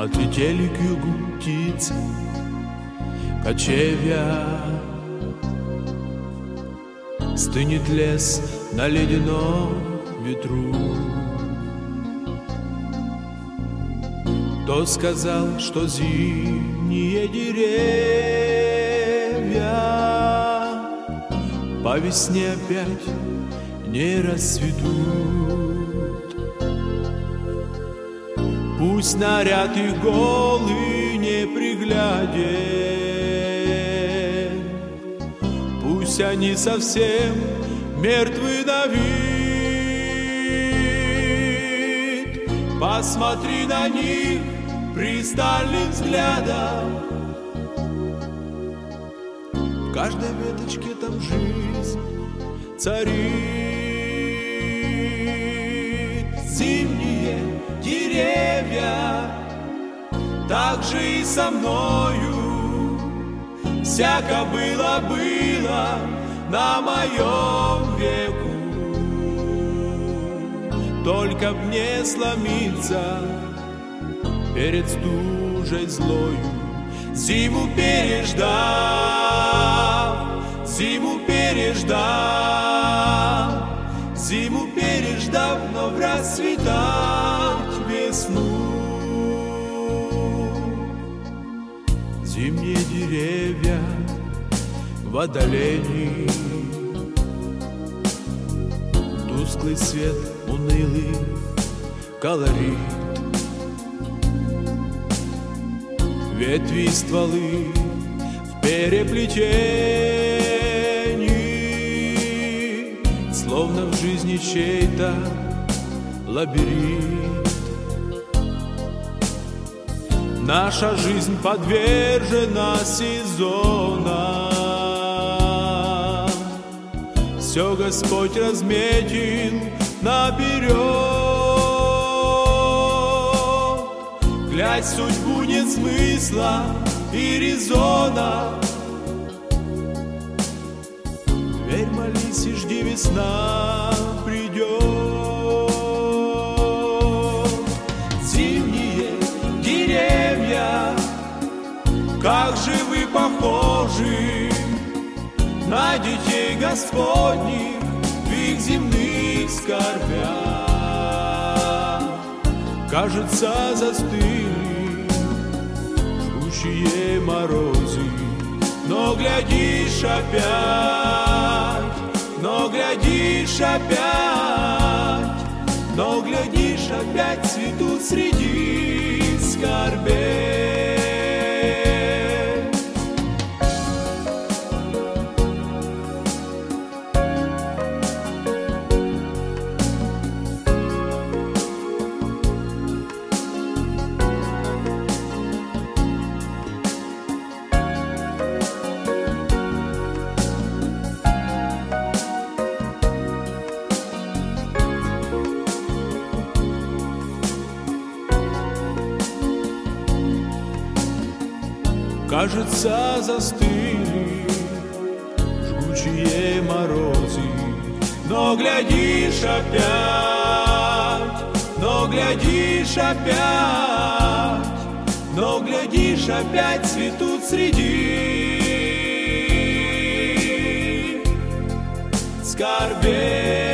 Отлетели к югу птицы, кочевья. Стынет лес на ледяном ветру. Кто сказал, что зимние деревья по весне опять не расцветут? Пусть наряд их голый непригляден, пусть они совсем мертвы на вид. Посмотри на них пристальным взглядом, в каждой веточке там жизнь царит. Зимние деревья, так же и со мною, всяко было на моем веку. Только б не сломиться перед стужей злою, зиму переждав, зиму переждав, зиму переждав, вновь расцветать весну. Зимние деревья в отдалении, тусклый свет, унылый колорит, ветви и стволы в переплетении, словно в жизни чей-то лабиринт. Наша жизнь подвержена сезонам, все Господь разметил наперед. Глядь, судьбу нет смысла и резона. Верь, молись и жди, весна придет. Зимние деревья, как же вы похожи на детей Господних в их земных скорбях. Кажется, застыли жгучие морозы, но глядишь опять, но глядишь опять, но глядишь опять цветут среди скорбей. Кажется, застыли жгучие морозы, но глядишь опять, но глядишь опять, но глядишь опять цветут среди скорбей.